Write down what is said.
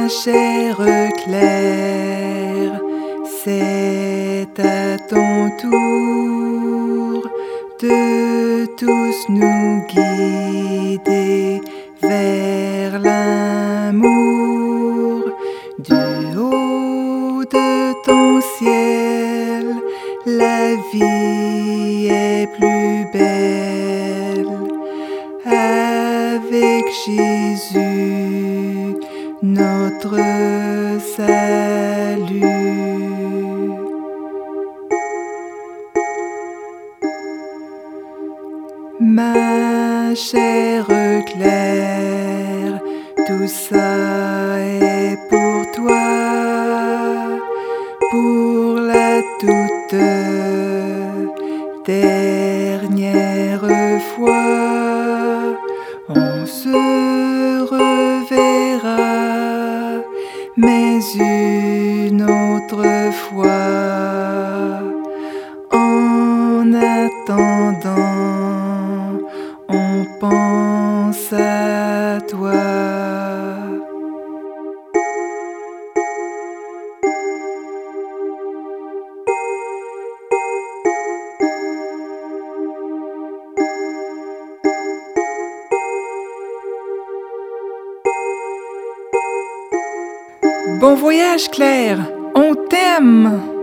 chère Claire, c'est à ton tour de tous nous guider vers l'amour. Du haut de ton ciel, la vie est plus belle. Avec Jésus, notre salut. Ma chère Claire, tout ça est pour toi, pour la toute dernière fois. On se reverra, mais une autre fois. En attendant, on pense à toi. Bon voyage Claire, on t'aime!